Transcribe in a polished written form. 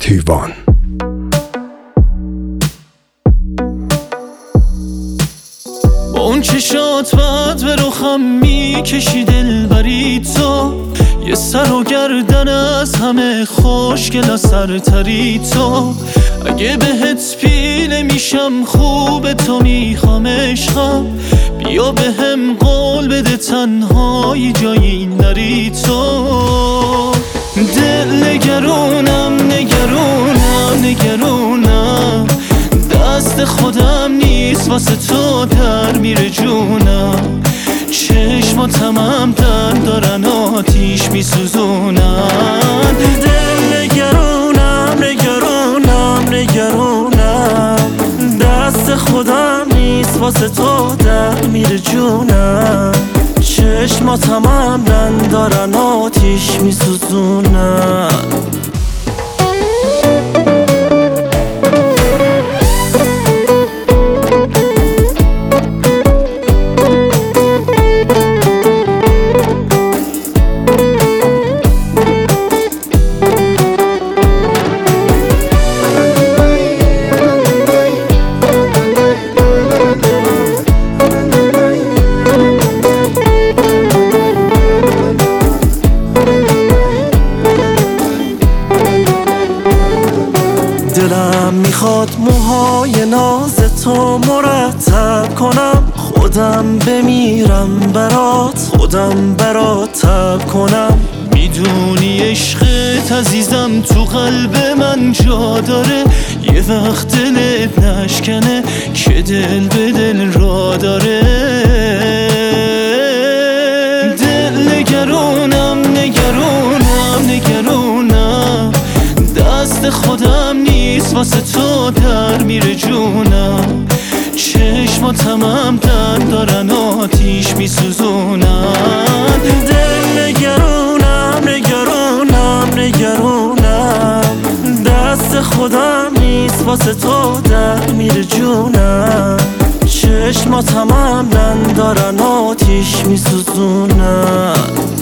پتیوان. با اون چشات بعد به رخم میکشی دلبری تو، یه سر و گردن از همه خوشگل سرتری تو. اگه بهت پیله میشم خوب تو میخوام عشقم، بیا بهم قول بده تنهایی جایی نری تو. دل نگرونم نگرونم نگرونم، دست خودم نیست واسه تو در میره جونم. چشماتم هم دن دارن آتیش میسوزونن. دل نگرونم نگرونم نگرونم، دست خودم نیست واسه تو در میره جونم. چشماتم هم دن دارن آتیش میسوزونن. دلم میخواد موهای ناز تو مرتب کنم، خودم بمیرم برات خودم برات تب کنم. میدونی عشقت عزیزم تو قلب من جا داره، یه وقت دلت نشکنه که دل به دل را داره. دل نگرونم نگرونم نگرونم، دست خودم نیست واسه تو در میره جونم. چشماتم هم دن دارن آتیش میسوزونن. دل نگرونم نگرونم نگرونم، دست خودم نیست واسه تو در میره جونم. چشماتم هم دن دارن آتیش میسوزونن.